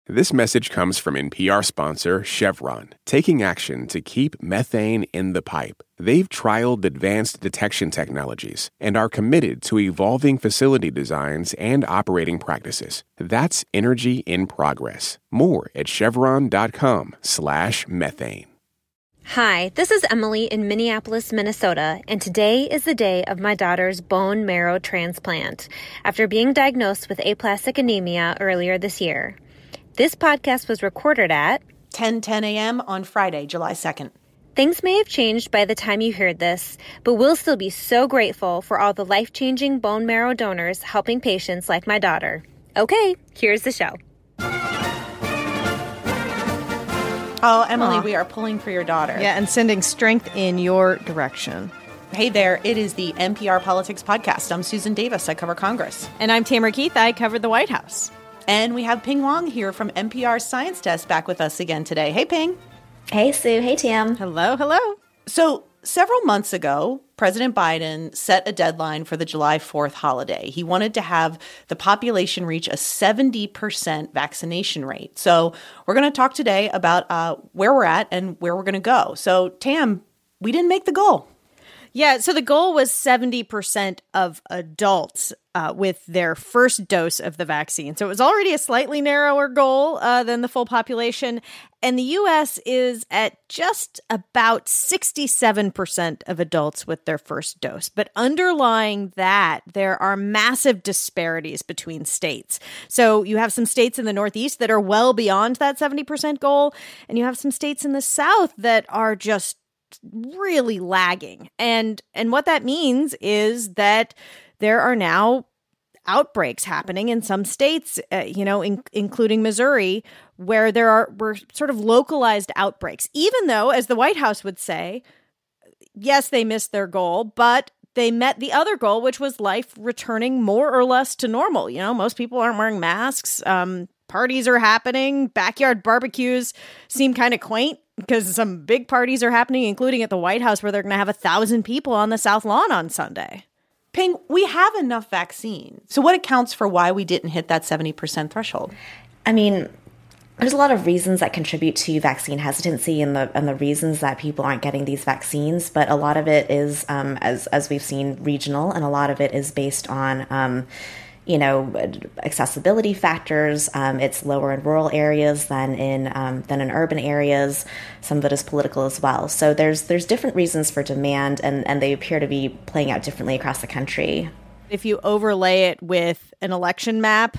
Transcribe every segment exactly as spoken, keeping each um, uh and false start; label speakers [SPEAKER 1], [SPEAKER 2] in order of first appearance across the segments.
[SPEAKER 1] This message comes from N P R sponsor Chevron, taking action to keep methane in the pipe. They've trialed advanced detection technologies and are committed to evolving facility designs and operating practices. That's energy in progress. More at chevron.com slash methane.
[SPEAKER 2] Hi, this is Emily in Minneapolis, Minnesota, and today is the day of my daughter's bone marrow transplant after being diagnosed with aplastic anemia earlier this year. This podcast was recorded at
[SPEAKER 3] ten ten a.m. on Friday, July second.
[SPEAKER 2] Things may have changed by the time you heard this, but we'll still be so grateful for all the life-changing bone marrow donors helping patients like my daughter. Okay, here's the show.
[SPEAKER 3] Oh, Emily,
[SPEAKER 4] Aww.
[SPEAKER 3] We are pulling for your daughter.
[SPEAKER 4] Yeah, and sending strength in your direction.
[SPEAKER 3] Hey there, it is the N P R Politics Podcast. I'm Susan Davis. I cover Congress.
[SPEAKER 4] And I'm Tamara Keith. I cover the White House.
[SPEAKER 3] And we have Ping Wong here from N P R Science Desk back with us again today. Hey, Ping.
[SPEAKER 5] Hey, Sue. Hey, Tam.
[SPEAKER 4] Hello, hello.
[SPEAKER 3] So several months ago, President Biden set a deadline for the July fourth holiday. He wanted to have the population reach a seventy percent vaccination rate. So we're going to talk today about uh, where we're at and where we're going to go. So, Tam, we didn't make the goal.
[SPEAKER 4] Yeah, so the goal was seventy percent of adults uh, with their first dose of the vaccine. So it was already a slightly narrower goal uh, than the full population. And the U S is at just about sixty-seven percent of adults with their first dose. But underlying that, there are massive disparities between states. So you have some states in the Northeast that are well beyond that seventy percent goal, and you have some states in the South that are just really lagging. And and what that means is that there are now outbreaks happening in some states, uh, you know, in, including Missouri, where there are were sort of localized outbreaks, even though, as the White House would say, yes, they missed their goal, but they met the other goal, which was life returning more or less to normal. You know, most people aren't wearing masks. Um, parties are happening. Backyard barbecues seem kind of quaint because some big parties are happening, including at the White House, where they're going to have a thousand people on the South Lawn on Sunday.
[SPEAKER 3] Ping, we have enough vaccine. So what accounts for why we didn't hit that seventy percent threshold?
[SPEAKER 5] I mean, there's a lot of reasons that contribute to vaccine hesitancy and the and the reasons that people aren't getting these vaccines. But a lot of it is, um, as as we've seen, regional, and a lot of it is based on, um, you know, accessibility factors. Um, it's lower in rural areas than in um, than in urban areas. Some of it is political as well. So there's there's different reasons for demand, and, and they appear to be playing out differently across the country.
[SPEAKER 4] If you overlay it with an election map,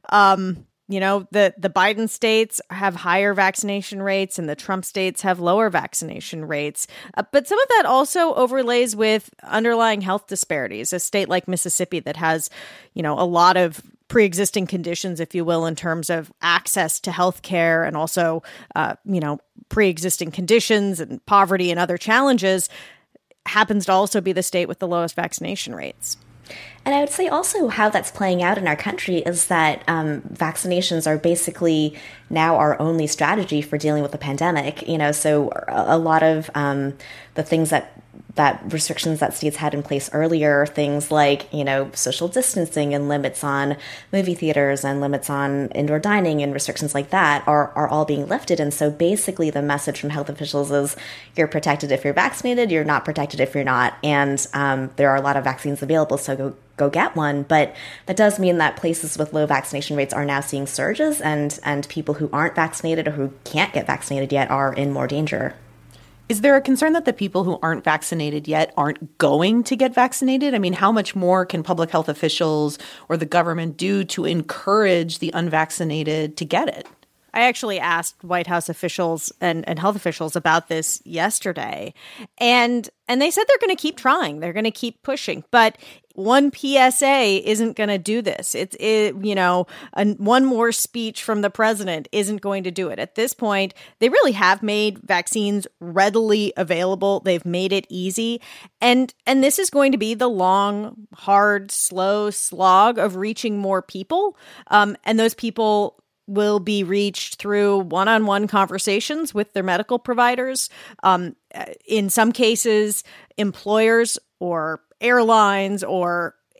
[SPEAKER 4] um, you know, the, the Biden states have higher vaccination rates and the Trump states have lower vaccination rates. Uh, but some of that also overlays with underlying health disparities. A state like Mississippi that has, you know, a lot of pre-existing conditions, if you will, in terms of access to health care and also, uh, you know, pre-existing conditions and poverty and other challenges, happens to also be the state with the lowest vaccination rates.
[SPEAKER 5] And I would say also how that's playing out in our country is that um, vaccinations are basically now our only strategy for dealing with the pandemic. You know, so a, a lot of um, the things that that restrictions that states had in place earlier, things like, you know, social distancing and limits on movie theaters and limits on indoor dining and restrictions like that are, are all being lifted. And so basically the message from health officials is you're protected if you're vaccinated, you're not protected if you're not. And um, there are a lot of vaccines available, so go go get one. But that does mean that places with low vaccination rates are now seeing surges, and and people who aren't vaccinated or who can't get vaccinated yet are in more danger.
[SPEAKER 3] Is there a concern that the people who aren't vaccinated yet aren't going to get vaccinated? I mean, how much more can public health officials or the government do to encourage the unvaccinated to get it?
[SPEAKER 4] I actually asked White House officials and, and health officials about this yesterday, and and they said they're going to keep trying. They're going to keep pushing. But one P S A isn't going to do this. It's, it, you know, a, one more speech from the president isn't going to do it. At this point, they really have made vaccines readily available. They've made it easy. And, and this is going to be the long, hard, slow slog of reaching more people. Um, and those people will be reached through one-on-one conversations with their medical providers. Um, in some cases, employers or airlines or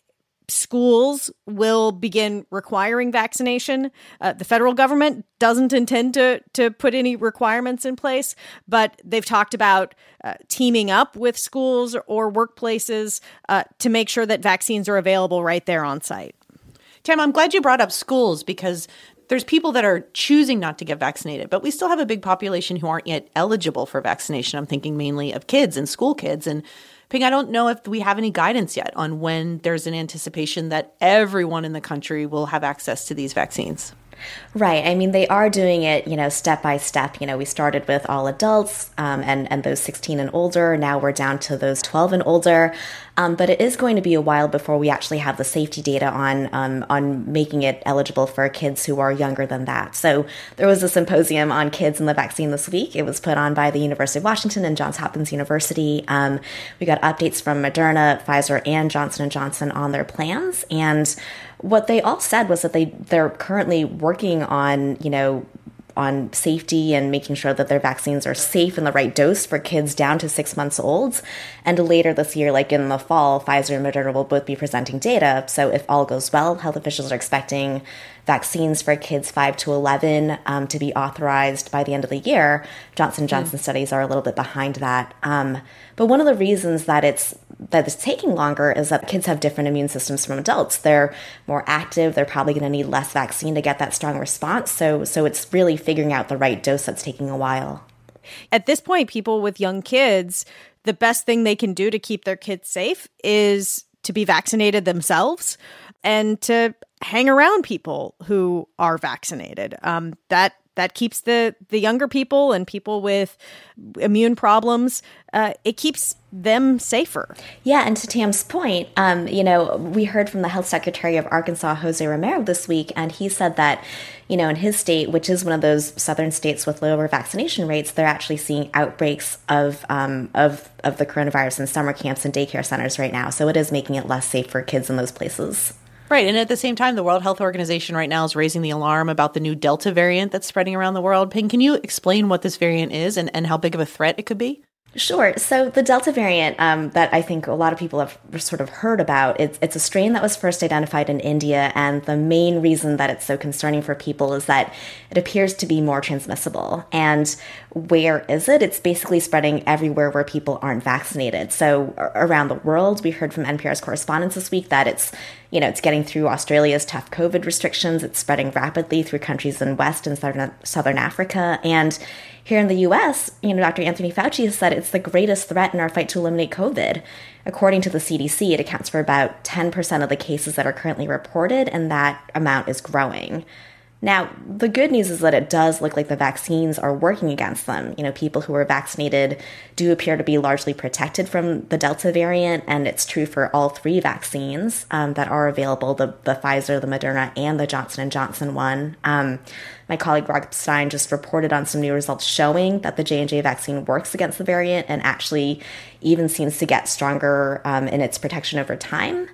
[SPEAKER 4] schools will begin requiring vaccination. Uh, the federal government doesn't intend to to put any requirements in place, but they've talked about uh, teaming up with schools or workplaces uh, to make sure that vaccines are available right there on site.
[SPEAKER 3] Tam, I'm glad you brought up schools because there's people that are choosing not to get vaccinated, but we still have a big population who aren't yet eligible for vaccination. I'm thinking mainly of kids and school kids. And Ping, I don't know if we have any guidance yet on when there's an anticipation that everyone in the country will have access to these vaccines.
[SPEAKER 5] Right. I mean, they are doing it, you know, step by step. You know, we started with all adults um, and, and those sixteen and older. Now we're down to those twelve and older. Um, but it is going to be a while before we actually have the safety data on um, on making it eligible for kids who are younger than that. So there was a symposium on kids and the vaccine this week. It was put on by the University of Washington and Johns Hopkins University. Um, we got updates from Moderna, Pfizer, and Johnson and Johnson on their plans. And what they all said was that they, they're currently working on, you know, on safety and making sure that their vaccines are safe and the right dose for kids down to six months old. And later this year, like in the fall, Pfizer and Moderna will both be presenting data. So if all goes well, health officials are expecting vaccines for kids five to eleven um, to be authorized by the end of the year. Johnson and Johnson mm. studies are a little bit behind that. Um, but one of the reasons that it's that it's taking longer is that kids have different immune systems from adults. They're more active. They're probably going to need less vaccine to get that strong response. So, so it's really figuring out the right dose that's taking a while.
[SPEAKER 4] At this point, people with young kids, the best thing they can do to keep their kids safe is to be vaccinated themselves and to hang around people who are vaccinated. Um, that that keeps the, the younger people and people with immune problems, uh, it keeps them safer.
[SPEAKER 5] Yeah, and to Tam's point, um, you know, we heard from the health secretary of Arkansas, Jose Romero, this week, and he said that, you know, in his state, which is one of those southern states with lower vaccination rates, they're actually seeing outbreaks of um, of of the coronavirus in summer camps and daycare centers right now. So it is making it less safe for kids in those places.
[SPEAKER 3] Right. And at the same time, the World Health Organization right now is raising the alarm about the new Delta variant that's spreading around the world. Ping, can you explain what this variant is and, and how big of a threat it could be?
[SPEAKER 5] Sure. So the Delta variant um, that I think a lot of people have sort of heard about, it's, it's a strain that was first identified in India. And the main reason that it's so concerning for people is that it appears to be more transmissible. And where is it? It's basically spreading everywhere where people aren't vaccinated. So around the world, we heard from N P R's correspondents this week that it's, you know, it's getting through Australia's tough COVID restrictions. It's spreading rapidly through countries in West and Southern, Southern Africa. And here in the U S, you know, Doctor Anthony Fauci has said it's the greatest threat in our fight to eliminate COVID. According to the C D C, it accounts for about ten percent of the cases that are currently reported, and that amount is growing. Now, the good news is that it does look like the vaccines are working against them. You know, people who are vaccinated do appear to be largely protected from the Delta variant, and it's true for all three vaccines um, that are available, the, the Pfizer, the Moderna, and the Johnson and Johnson one. Um, my colleague Rob Stein just reported on some new results showing that the J and J vaccine works against the variant and actually even seems to get stronger um, in its protection over time.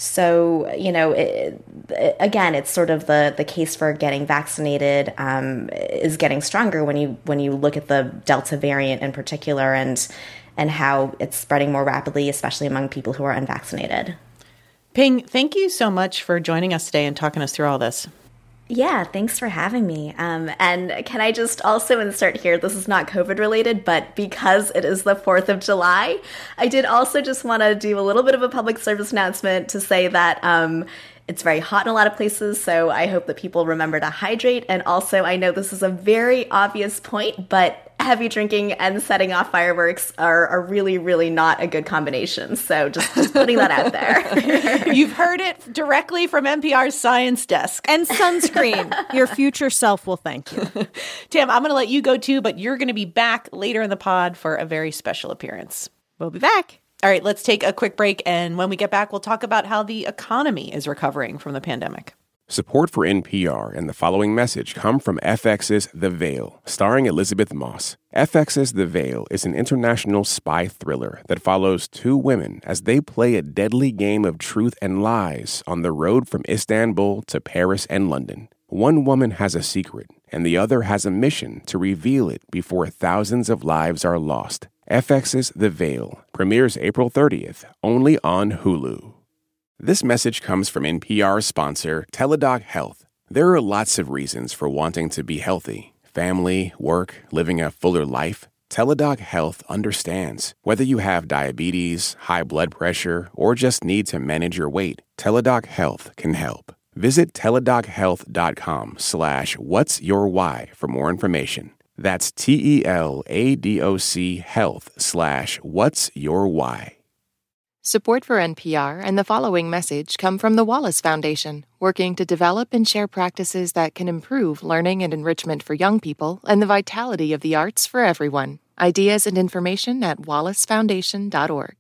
[SPEAKER 5] So, you know, it, it, again, it's sort of the, the case for getting vaccinated um, is getting stronger when you when you look at the Delta variant in particular and and how it's spreading more rapidly, especially among people who are unvaccinated.
[SPEAKER 3] Ping, thank you so much for joining us today and talking us through all this.
[SPEAKER 5] Yeah, thanks for having me. Um, and can I just also insert here, this is not COVID related, but because it is the fourth of July, I did also just want to do a little bit of a public service announcement to say that um, it's very hot in a lot of places, so I hope that people remember to hydrate. And also, I know this is a very obvious point, but heavy drinking and setting off fireworks are, are really, really not a good combination. So just, just putting that out there.
[SPEAKER 3] You've heard it directly from N P R's science desk.
[SPEAKER 4] And sunscreen. Your future self will thank you.
[SPEAKER 3] Tam, I'm going to let you go too, but you're going to be back later in the pod for a very special appearance.
[SPEAKER 4] We'll be back.
[SPEAKER 3] All right, let's take a quick break. And when we get back, we'll talk about how the economy is recovering from the pandemic.
[SPEAKER 1] Support for N P R and the following message come from F X's The Veil, starring Elizabeth Moss. F X's The Veil is an international spy thriller that follows two women as they play a deadly game of truth and lies on the road from Istanbul to Paris and London. One woman has a secret, and the other has a mission to reveal it before thousands of lives are lost. F X's The Veil premieres April thirtieth, only on Hulu. This message comes from N P R sponsor Teladoc Health. There are lots of reasons for wanting to be healthy. Family, work, living a fuller life. Teladoc Health understands. Whether you have diabetes, high blood pressure, or just need to manage your weight, Teladoc Health can help. Visit teladochealth.com slash what's your why for more information. That's T-E-L-A-D-O-C health slash what's your why.
[SPEAKER 6] Support for N P R and the following message come from the Wallace Foundation, working to develop and share practices that can improve learning and enrichment for young people and the vitality of the arts for everyone. Ideas and information at wallace foundation dot org.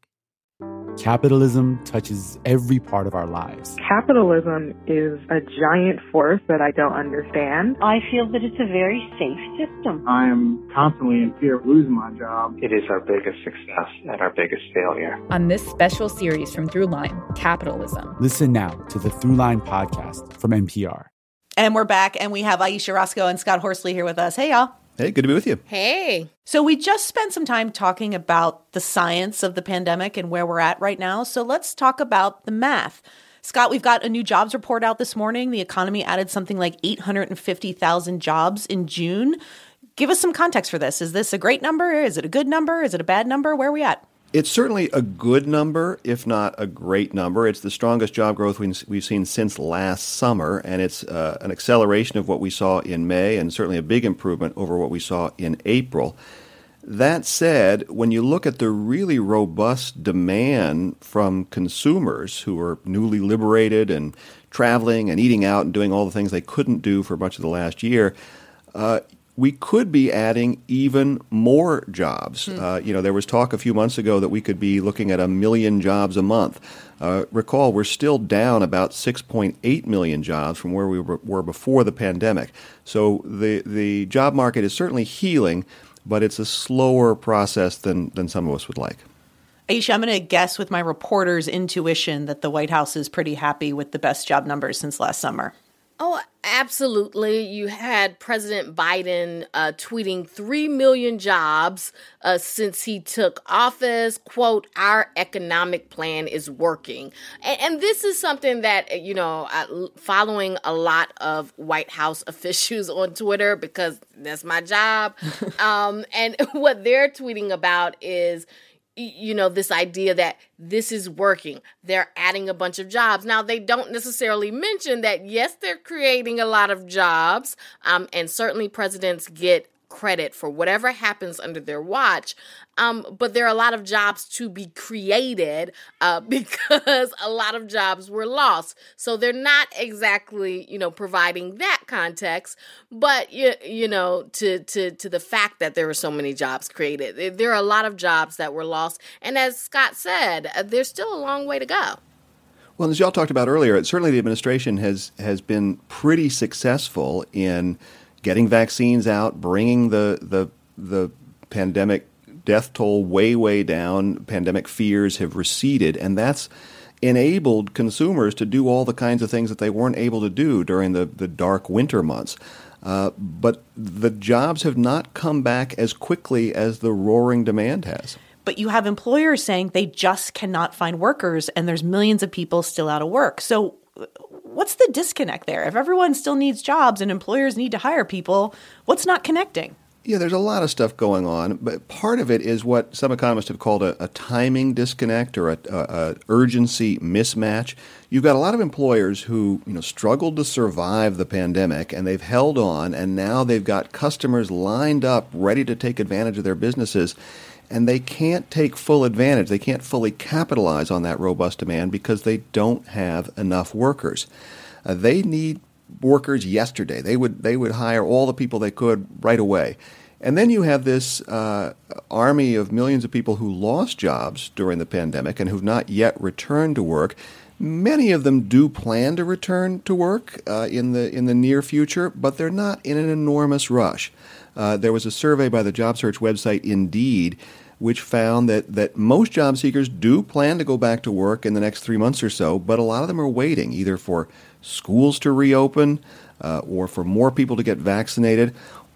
[SPEAKER 7] Capitalism touches every part of our lives.
[SPEAKER 8] Capitalism is a giant force that I don't understand.
[SPEAKER 9] I feel that it's a very safe system.
[SPEAKER 10] I am constantly in fear of losing my job.
[SPEAKER 11] It is our biggest success and our biggest failure.
[SPEAKER 12] On this special series from Throughline, Capitalism.
[SPEAKER 7] Listen now to the Throughline podcast from N P R.
[SPEAKER 3] And we're back, and we have Ayesha Rascoe and Scott Horsley here with us. Hey, y'all.
[SPEAKER 13] Hey, good to be with you.
[SPEAKER 4] Hey.
[SPEAKER 3] So we just spent some time talking about the science of the pandemic and where we're at right now. So let's talk about the math. Scott, we've got a new jobs report out this morning. The economy added something like eight hundred fifty thousand jobs in June. Give us some context for this. Is this a great number? Is it a good number? Is it a bad number? Where are we at?
[SPEAKER 13] It's certainly a good number, if not a great number. It's the strongest job growth we've seen since last summer, and it's uh, an acceleration of what we saw in May and certainly a big improvement over what we saw in April. That said, when you look at the really robust demand from consumers who are newly liberated and traveling and eating out and doing all the things they couldn't do for much of the last year, uh, we could be adding even more jobs. Mm. Uh, you know, there was talk a few months ago that we could be looking at a million jobs a month. Uh, recall, we're still down about six point eight million jobs from where we were, were before the pandemic. So the the job market is certainly healing, but it's a slower process than, than some of us would like.
[SPEAKER 3] Ayesha, I'm going to guess with my reporter's intuition that the White House is pretty happy with the best job numbers since last summer.
[SPEAKER 14] Oh, absolutely. You had President Biden uh, tweeting three million jobs uh, since he took office. Quote, our economic plan is working. And, and this is something that, you know, uh, following a lot of White House officials on Twitter, because that's my job. um, and what they're tweeting about is, you know, this idea that this is working. They're adding a bunch of jobs. Now, they don't necessarily mention that, yes, they're creating a lot of jobs, um, and certainly presidents get credit for whatever happens under their watch. Um, but there are a lot of jobs to be created uh, because a lot of jobs were lost. So they're not exactly, you know, providing that context, but, you, you know, to, to, to the fact that there were so many jobs created. There are a lot of jobs that were lost. And as Scott said, there's still a long way to go.
[SPEAKER 13] Well, as y'all talked about earlier, certainly the administration has, has been pretty successful in getting vaccines out, bringing the the the pandemic death toll way, way down. Pandemic fears have receded, and that's enabled consumers to do all the kinds of things that they weren't able to do during the, the dark winter months. Uh, but the jobs have not come back as quickly as the roaring demand has.
[SPEAKER 3] But you have employers saying they just cannot find workers, and there's millions of people still out of work. So what's the disconnect there? If everyone still needs jobs and employers need to hire people, what's not connecting?
[SPEAKER 13] Yeah, there's a lot of stuff going on, but part of it is what some economists have called a, a timing disconnect or a, a, a urgency mismatch. You've got a lot of employers who, you know, struggled to survive the pandemic, and they've held on, and now they've got customers lined up ready to take advantage of their businesses, and they can't take full advantage. They can't fully capitalize on that robust demand because they don't have enough workers. Uh, they need workers yesterday. They would they would hire all the people they could right away. And then you have this uh, army of millions of people who lost jobs during the pandemic and who've not yet returned to work. Many of them do plan to return to work uh, in the in the near future, but they're not in an enormous rush. Uh, there was a survey by the job search website Indeed, which found that, that most job seekers do plan to go back to work in the next three months or so, but a lot of them are waiting either for schools to reopen uh, or for more people to get vaccinated,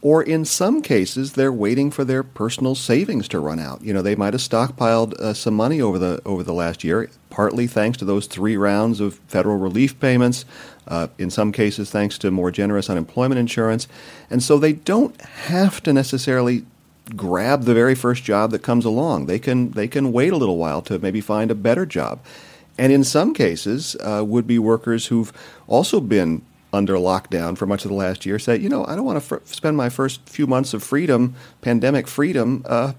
[SPEAKER 13] or in some cases, they're waiting for their personal savings to run out. You know, they might have stockpiled uh, some money over the over the last year, partly thanks to those three rounds of federal relief payments, uh, in some cases thanks to more generous unemployment insurance. And so they don't have to necessarily grab the very first job that comes along. They can they can wait a little while to maybe find a better job. And in some cases, uh, would-be workers who've also been under lockdown for much of the last year say, you know, I don't want to f- spend my first few months of freedom, pandemic freedom, uh,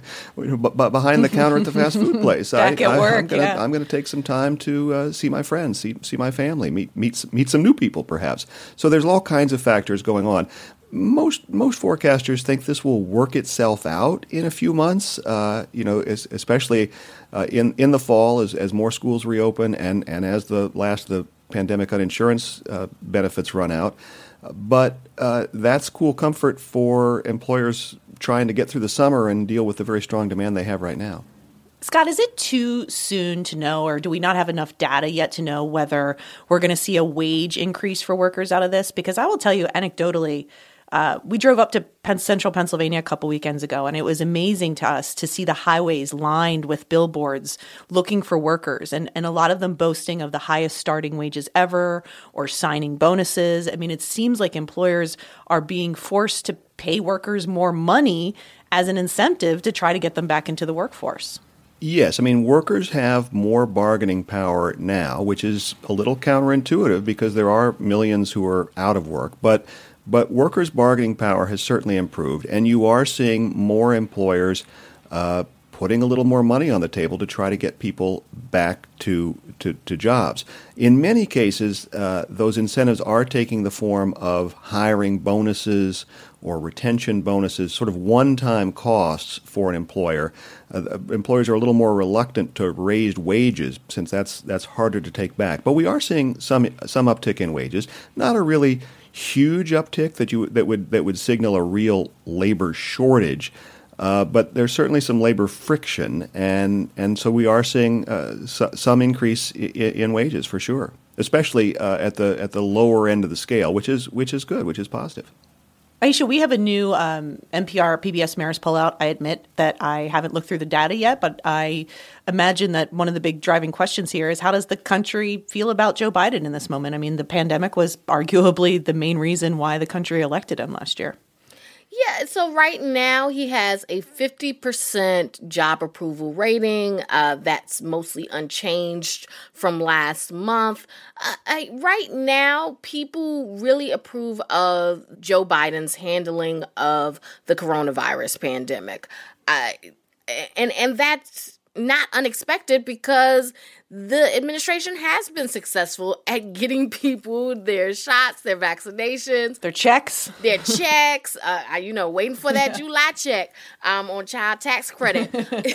[SPEAKER 13] b- b- behind the counter at the fast food place.
[SPEAKER 3] Back
[SPEAKER 13] I,
[SPEAKER 3] at
[SPEAKER 13] I,
[SPEAKER 3] work,
[SPEAKER 13] I'm gonna,
[SPEAKER 3] yeah.
[SPEAKER 13] I'm going to take some time to uh, see my friends, see see my family, meet meet meet some new people, perhaps. So there's all kinds of factors going on. Most most forecasters think this will work itself out in a few months. Uh, you know, es- especially uh, in in the fall as as more schools reopen and and as the last of the pandemic uninsurance uh, benefits run out. But uh, that's cool comfort for employers trying to get through the summer and deal with the very strong demand they have right now.
[SPEAKER 3] Scott, is it too soon to know, or do we not have enough data yet to know whether we're going to see a wage increase for workers out of this? Because I will tell you anecdotally, Uh, we drove up to Penn- central Pennsylvania a couple weekends ago, and it was amazing to us to see the highways lined with billboards looking for workers, and, and a lot of them boasting of the highest starting wages ever or signing bonuses. I mean, it seems like employers are being forced to pay workers more money as an incentive to try to get them back into the workforce.
[SPEAKER 13] Yes, I mean, workers have more bargaining power now, which is a little counterintuitive because there are millions who are out of work. But But workers' bargaining power has certainly improved, and you are seeing more employers uh, putting a little more money on the table to try to get people back to to, to jobs. In many cases, uh, those incentives are taking the form of hiring bonuses or retention bonuses, sort of one-time costs for an employer. Uh, employers are a little more reluctant to raise wages since that's that's harder to take back. But we are seeing some some uptick in wages, not a really huge uptick that you that would that would signal a real labor shortage, uh, but there's certainly some labor friction, and and so we are seeing uh, so, some increase in, in wages for sure, especially uh, at the at the lower end of the scale, which is which is good, which is positive.
[SPEAKER 3] Aisha, we have a new um, N P R P B S Marist pullout. I admit that I haven't looked through the data yet, but I imagine that one of the big driving questions here is how does the country feel about Joe Biden in this moment? I mean, the pandemic was arguably the main reason why the country elected him last year.
[SPEAKER 14] Yeah, so right now he has a fifty percent job approval rating. Uh, that's mostly unchanged from last month. Uh, I, right now, people really approve of Joe Biden's handling of the coronavirus pandemic. Uh, and, and that's not unexpected because the administration has been successful at getting people their shots, their vaccinations,
[SPEAKER 3] their checks,
[SPEAKER 14] their checks. Uh, you know, waiting for that yeah. July check um, on child tax credit.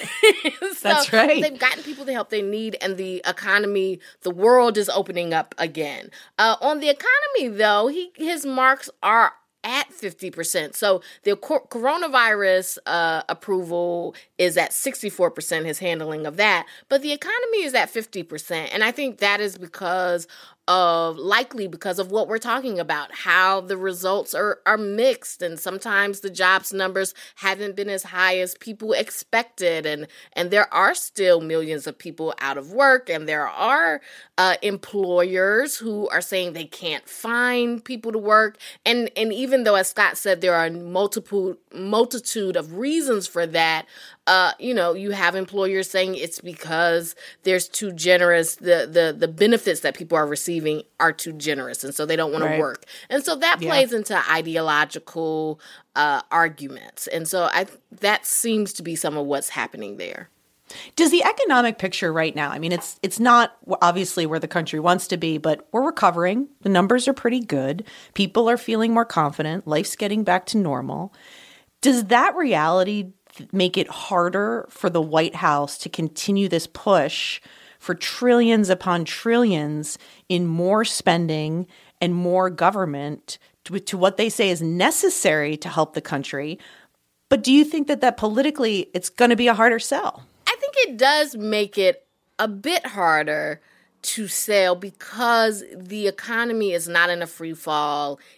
[SPEAKER 14] so
[SPEAKER 3] That's right.
[SPEAKER 14] They've gotten people the help they need, and the economy, the world is opening up again. Uh, on the economy, though, he his marks are at fifty percent. So the cor- coronavirus uh, approval is at sixty-four percent, his handling of that. But the economy is at fifty percent. And I think that is because of, likely because of what we're talking about, how the results are, are mixed. And sometimes the jobs numbers haven't been as high as people expected. And, and there are still millions of people out of work. And there are uh, employers who are saying they can't find people to work. And, and even though, as Scott said, there are multiple multitude of reasons for that, Uh, you know, you have employers saying it's because there's too generous, the, the, the benefits that people are receiving are too generous, and so they don't want right. to work. And so that plays yeah. into ideological uh, arguments. And so I that seems to be some of what's happening there.
[SPEAKER 3] Does the economic picture right now, I mean, it's it's not obviously where the country wants to be, but we're recovering. The numbers are pretty good. People are feeling more confident. Life's getting back to normal. Does that reality make it harder for the White House to continue this push for trillions upon trillions in more spending and more government to, to what they say is necessary to help the country? But do you think that that politically it's going to be a harder sell?
[SPEAKER 14] I think it does make it a bit harder to sell because the economy is not in a free fall.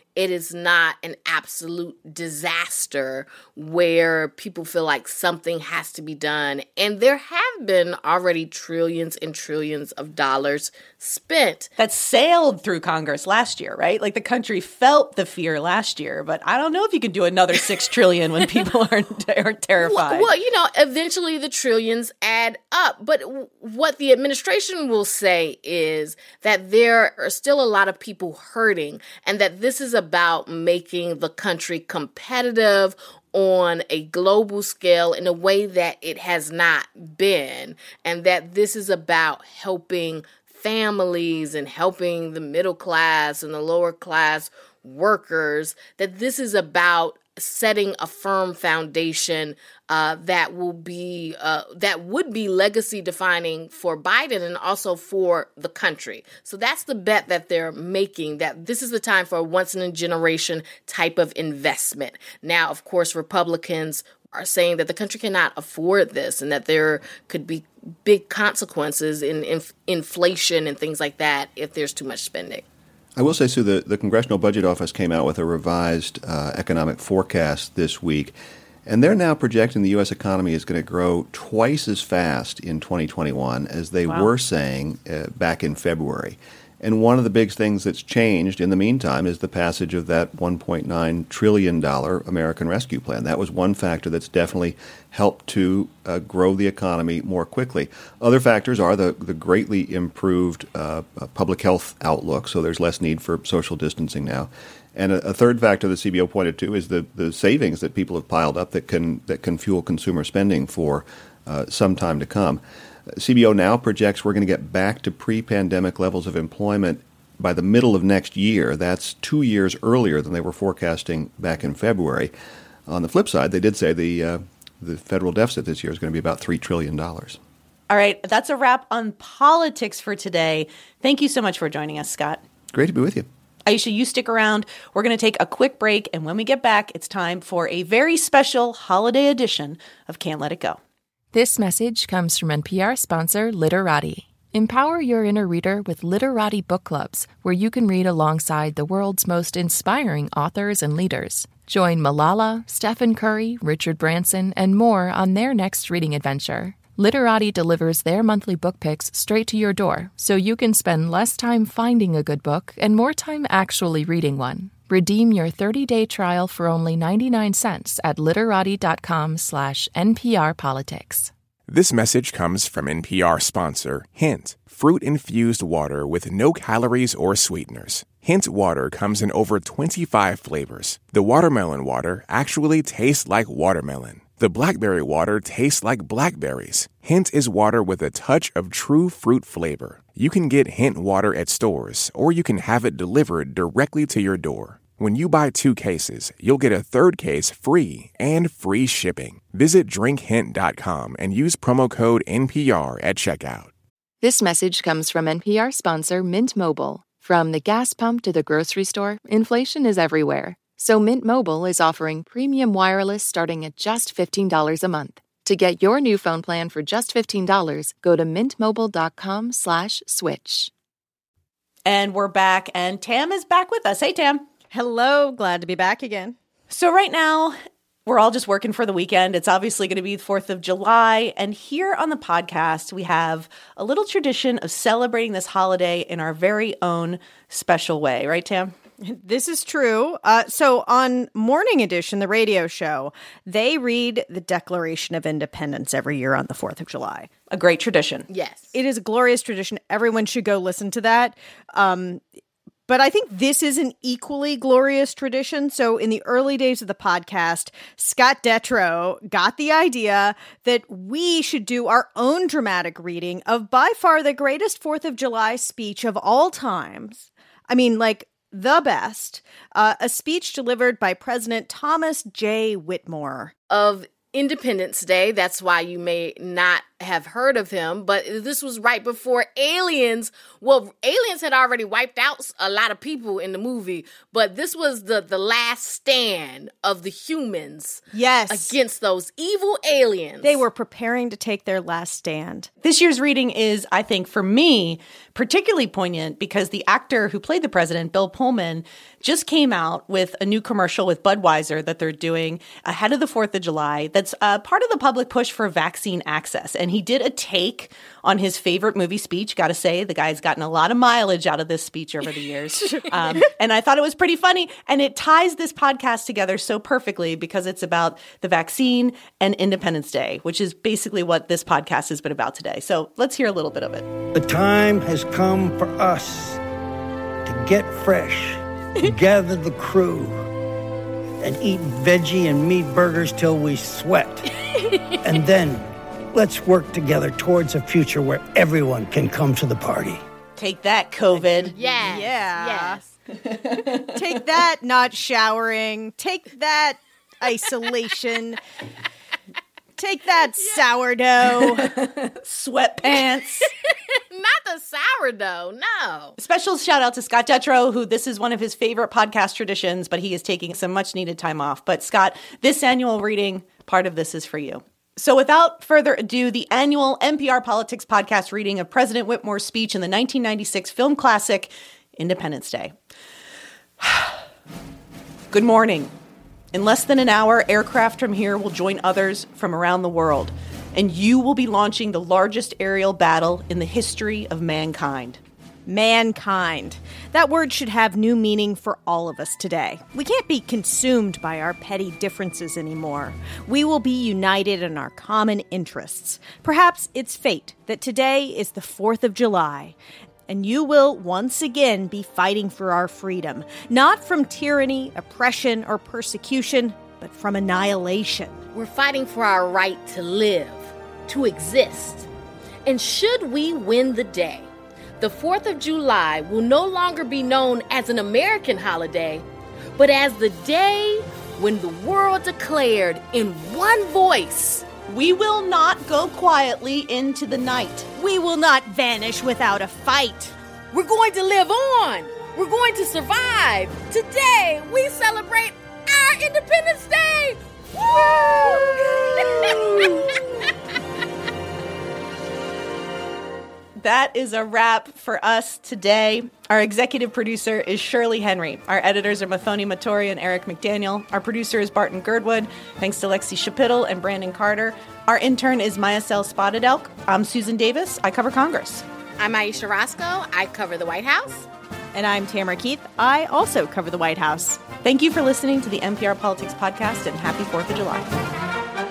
[SPEAKER 14] it is not an absolute disaster where people feel like something has to be done. And there have been already trillions and trillions of dollars spent.
[SPEAKER 3] That sailed through Congress last year, right? Like the country felt the fear last year, but I don't know if you can do another six trillion when people aren't, aren't terrified.
[SPEAKER 14] Well, well, you know, eventually the trillions add up. But w- what the administration will say is that there are still a lot of people hurting and that this is about making the country competitive on a global scale in a way that it has not been, and that this is about helping families and helping the middle class and the lower class workers, that this is about setting a firm foundation uh, that will be uh, that would be legacy defining for Biden and also for the country. So that's the bet that they're making, that this is the time for a once in a generation type of investment. Now, of course, Republicans are saying that the country cannot afford this and that there could be big consequences in inf- inflation and things like that if there's too much spending.
[SPEAKER 13] I will say, Sue, the, the Congressional Budget Office came out with a revised uh, economic forecast this week, and they're now projecting the U S economy is going to grow twice as fast in twenty twenty-one as they wow. were saying uh, back in February. And one of the big things that's changed in the meantime is the passage of that one point nine trillion dollars American Rescue Plan. That was one factor that's definitely helped to uh, grow the economy more quickly. Other factors are the, the greatly improved uh, public health outlook, so there's less need for social distancing now. And a, a third factor the C B O pointed to is the, the savings that people have piled up that can that can fuel consumer spending for uh, some time to come. C B O now projects we're going to get back to pre-pandemic levels of employment by the middle of next year. That's two years earlier than they were forecasting back in February. On the flip side, they did say the uh, the federal deficit this year is going to be about three trillion dollars.
[SPEAKER 3] All right, that's a wrap on politics for today. Thank you so much for joining us, Scott.
[SPEAKER 13] Great to be with you.
[SPEAKER 3] Aisha, you stick around. We're going to take a quick break, and when we get back, it's time for a very special holiday edition of Can't Let It Go.
[SPEAKER 6] This message comes from N P R sponsor Literati. Empower your inner reader with Literati book clubs, where you can read alongside the world's most inspiring authors and leaders. Join Malala, Stephen Curry, Richard Branson, and more on their next reading adventure. Literati delivers their monthly book picks straight to your door, so you can spend less time finding a good book and more time actually reading one. Redeem your thirty-day trial for only ninety-nine cents at literati.com slash NPRpolitics.
[SPEAKER 1] This message comes from N P R sponsor Hint, fruit-infused water with no calories or sweeteners. Hint water comes in over twenty-five flavors. The watermelon water actually tastes like watermelon. The blackberry water tastes like blackberries. Hint is water with a touch of true fruit flavor. You can get Hint water at stores, or you can have it delivered directly to your door. When you buy two cases, you'll get a third case free and free shipping. Visit drink hint dot com and use promo code N P R at checkout.
[SPEAKER 6] This message comes from N P R sponsor Mint Mobile. From the gas pump to the grocery store, inflation is everywhere. So Mint Mobile is offering premium wireless starting at just fifteen dollars a month. To get your new phone plan for just fifteen dollars, go to mintmobile.com slash switch.
[SPEAKER 3] And we're back, and Tam is back with us. Hey, Tam.
[SPEAKER 4] Hello. Glad to be back again.
[SPEAKER 3] So right now, we're all just working for the weekend. It's obviously going to be the fourth of July. And here on the podcast, we have a little tradition of celebrating this holiday in our very own special way. Right, Tam?
[SPEAKER 4] This is true. Uh, so on Morning Edition, the radio show, they read the Declaration of Independence every year on the fourth of July.
[SPEAKER 3] A great tradition.
[SPEAKER 14] Yes.
[SPEAKER 4] It is a glorious tradition. Everyone should go listen to that. Um, but I think this is an equally glorious tradition. So in the early days of the podcast, Scott Detrow got the idea that we should do our own dramatic reading of by far the greatest fourth of July speech of all times. I mean, like, the best, uh, a speech delivered by President Thomas J. Whitmore.
[SPEAKER 14] Of Independence Day. That's why you may not have heard of him, but this was right before Aliens. Well, Aliens had already wiped out a lot of people in the movie, but this was the, the last stand of the humans
[SPEAKER 4] yes.
[SPEAKER 14] against those evil aliens.
[SPEAKER 4] They were preparing to take their last stand.
[SPEAKER 3] This year's reading is, I think, for me, particularly poignant because the actor who played the president, Bill Pullman, just came out with a new commercial with Budweiser that they're doing ahead of the fourth of July that's uh, part of the public push for vaccine access. And he did a take on his favorite movie speech. Got to say, the guy's gotten a lot of mileage out of this speech over the years. Um, and I thought it was pretty funny. And it ties this podcast together so perfectly because it's about the vaccine and Independence Day, which is basically what this podcast has been about today. So let's hear a little bit of it.
[SPEAKER 15] The time has come for us to get fresh, gather the crew, and eat veggie and meat burgers till we sweat. And then let's work together towards a future where everyone can come to the party.
[SPEAKER 3] Take that, COVID.
[SPEAKER 14] Yes.
[SPEAKER 4] Yeah.
[SPEAKER 14] Yes.
[SPEAKER 4] Take that, not showering. Take that, isolation. Take that, sourdough.
[SPEAKER 3] Sweatpants.
[SPEAKER 14] Not the sourdough, no.
[SPEAKER 3] Special shout out to Scott Detrow, who this is one of his favorite podcast traditions, but he is taking some much needed time off. But Scott, this annual reading, part of this is for you. So without further ado, the annual N P R Politics podcast reading of President Whitmore's speech in the nineteen ninety-six film classic, Independence Day. Good morning. In less than an hour, aircraft from here will join others from around the world, and you will be launching the largest aerial battle in the history of mankind.
[SPEAKER 4] Mankind. That word should have new meaning for all of us today. We can't be consumed by our petty differences anymore. We will be united in our common interests. Perhaps it's fate that today is the fourth of July, and you will once again be fighting for our freedom, not from tyranny, oppression, or persecution, but from annihilation.
[SPEAKER 14] We're fighting for our right to live, to exist. And should we win the day, the fourth of July will no longer be known as an American holiday, but as the day when the world declared in one voice,
[SPEAKER 3] we will not go quietly into the night.
[SPEAKER 4] We will not vanish without a fight.
[SPEAKER 14] We're going to live on. We're going to survive. Today, we celebrate our Independence Day. Woo!
[SPEAKER 3] That is a wrap for us today. Our executive producer is Shirley Henry. Our editors are Mathoni Mattori and Eric McDaniel. Our producer is Barton Girdwood. Thanks to Lexi Shapittle and Brandon Carter. Our intern is Mayasel Spotted Elk. I'm Susan Davis. I cover Congress.
[SPEAKER 14] I'm Aisha Roscoe. I cover the White House.
[SPEAKER 4] And I'm Tamara Keith. I also cover the White House.
[SPEAKER 3] Thank you for listening to the N P R Politics Podcast, and happy fourth of July.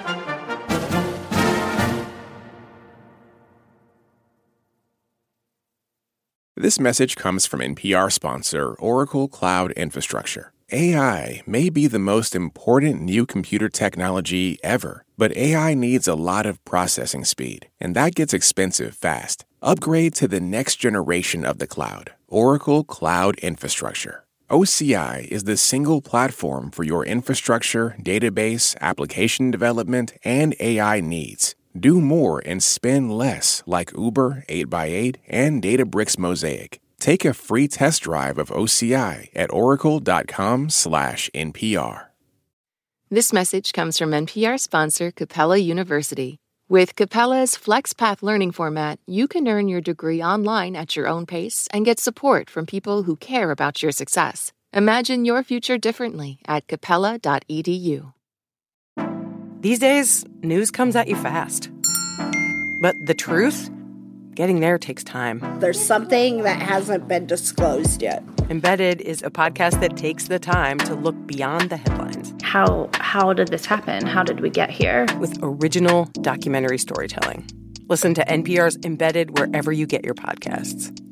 [SPEAKER 1] This message comes from N P R sponsor Oracle Cloud Infrastructure. A I may be the most important new computer technology ever, but A I needs a lot of processing speed, and that gets expensive fast. Upgrade to the next generation of the cloud, Oracle Cloud Infrastructure. O C I is the single platform for your infrastructure, database, application development, and A I needs. Do more and spend less like Uber, eight by eight, and Databricks Mosaic. Take a free test drive of O C I at oracle.com slash NPR.
[SPEAKER 6] This message comes from N P R sponsor Capella University. With Capella's FlexPath learning format, you can earn your degree online at your own pace and get support from people who care about your success. Imagine your future differently at capella dot e d u.
[SPEAKER 16] These days, news comes at you fast. But the truth? Getting there takes time.
[SPEAKER 17] There's something that hasn't been disclosed yet.
[SPEAKER 16] Embedded is a podcast that takes the time to look beyond the headlines.
[SPEAKER 12] How how did this happen? How did we get here?
[SPEAKER 16] With original documentary storytelling. Listen to N P R's Embedded wherever you get your podcasts.